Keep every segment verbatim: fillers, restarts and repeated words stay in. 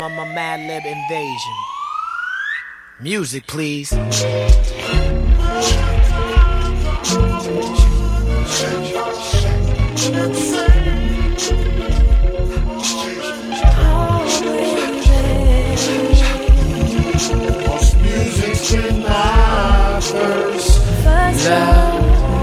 I'm a Madlib invasion. Music, please. Music's been my first love.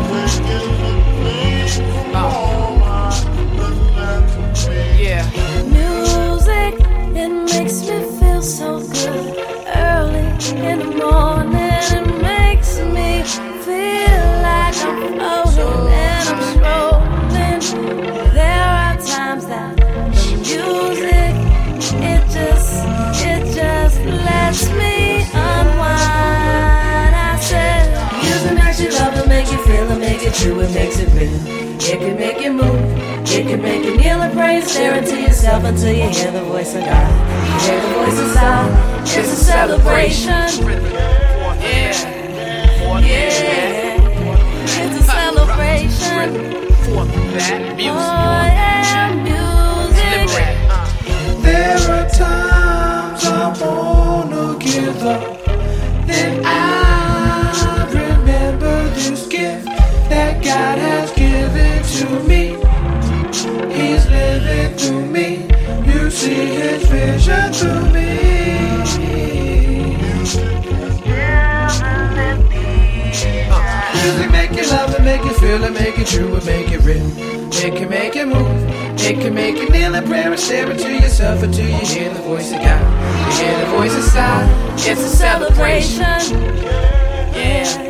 Music, it makes me feel so good. Early in the morning, it makes me feel like I'm floating and I'm strolling. There are times that the music, it just, it just lets me unwind. I said, music makes you love and make you feel and make it true, it makes it real. It can make you move. It can make you kneel and pray, stare into yourself until you hear the voice of God. You hear the voice inside. It's a celebration. Yeah, yeah. It's a celebration. Oh yeah, music. There are times I wanna give up. Then I remember this gift that God has given to me. He's living through me. You see his vision through me. Uh, music make you love and make you feel and make it true and make it real. It can make you move. It can make you kneel in prayer and stare into yourself until you hear the voice of God. You hear the voice inside. It's a celebration. Yeah.